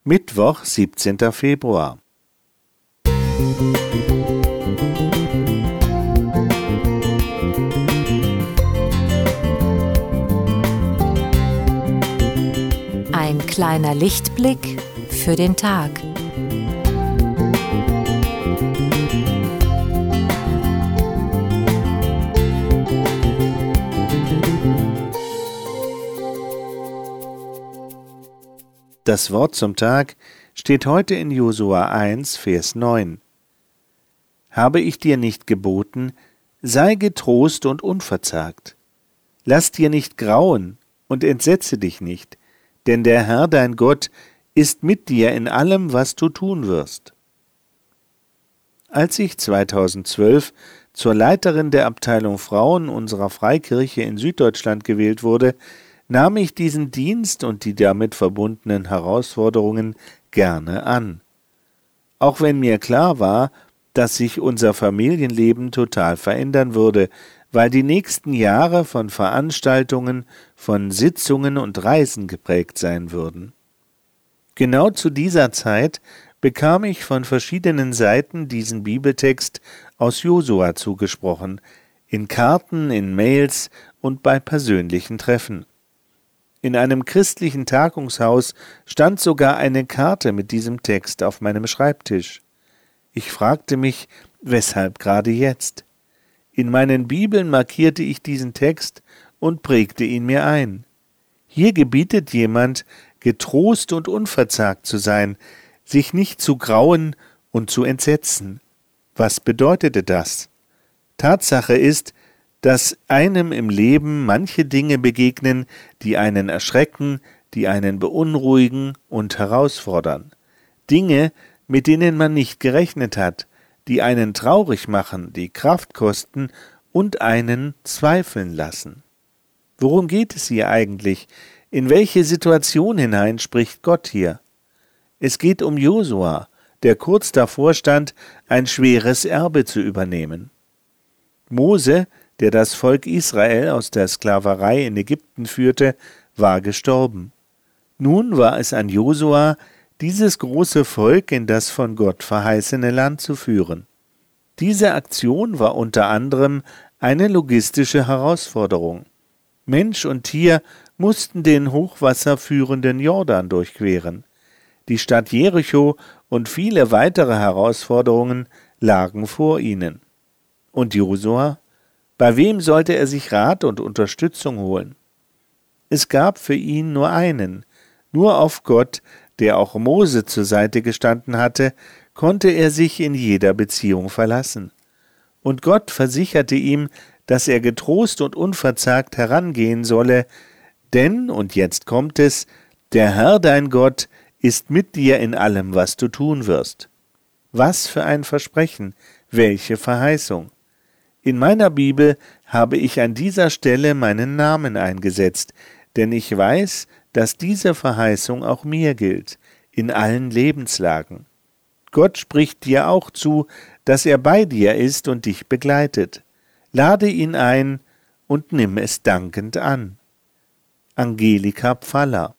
Mittwoch, 17. Februar. Ein kleiner Lichtblick für den Tag. Das Wort zum Tag steht heute in Josua 1, Vers 9. Habe ich dir nicht geboten, sei getrost und unverzagt. Lass dir nicht grauen und entsetze dich nicht, denn der Herr dein Gott ist mit dir in allem, was du tun wirst. Als ich 2012 zur Leiterin der Abteilung Frauen unserer Freikirche in Süddeutschland gewählt wurde, nahm ich diesen Dienst und die damit verbundenen Herausforderungen gerne an. Auch wenn mir klar war, dass sich unser Familienleben total verändern würde, weil die nächsten Jahre von Veranstaltungen, von Sitzungen und Reisen geprägt sein würden. Genau zu dieser Zeit bekam ich von verschiedenen Seiten diesen Bibeltext aus Josua zugesprochen, in Karten, in Mails und bei persönlichen Treffen. In einem christlichen Tagungshaus stand sogar eine Karte mit diesem Text auf meinem Schreibtisch. Ich fragte mich, weshalb gerade jetzt? In meinen Bibeln markierte ich diesen Text und prägte ihn mir ein. Hier gebietet jemand, getrost und unverzagt zu sein, sich nicht zu grauen und zu entsetzen. Was bedeutete das? Tatsache ist, dass einem im Leben manche Dinge begegnen, die einen erschrecken, die einen beunruhigen und herausfordern. Dinge, mit denen man nicht gerechnet hat, die einen traurig machen, die Kraft kosten und einen zweifeln lassen. Worum geht es hier eigentlich? In welche Situation hinein spricht Gott hier? Es geht um Josua, der kurz davor stand, ein schweres Erbe zu übernehmen. Mose, der das Volk Israel aus der Sklaverei in Ägypten führte, war gestorben. Nun war es an Josua, dieses große Volk in das von Gott verheißene Land zu führen. Diese Aktion war unter anderem eine logistische Herausforderung. Mensch und Tier mussten den hochwasserführenden Jordan durchqueren. Die Stadt Jericho und viele weitere Herausforderungen lagen vor ihnen. Und Josua? Bei wem sollte er sich Rat und Unterstützung holen? Es gab für ihn nur einen. Nur auf Gott, der auch Mose zur Seite gestanden hatte, konnte er sich in jeder Beziehung verlassen. Und Gott versicherte ihm, dass er getrost und unverzagt herangehen solle, denn, und jetzt kommt es, der Herr dein Gott ist mit dir in allem, was du tun wirst. Was für ein Versprechen, welche Verheißung! In meiner Bibel habe ich an dieser Stelle meinen Namen eingesetzt, denn ich weiß, dass diese Verheißung auch mir gilt, in allen Lebenslagen. Gott spricht dir auch zu, dass er bei dir ist und dich begleitet. Lade ihn ein und nimm es dankend an. Angelika Pfaller.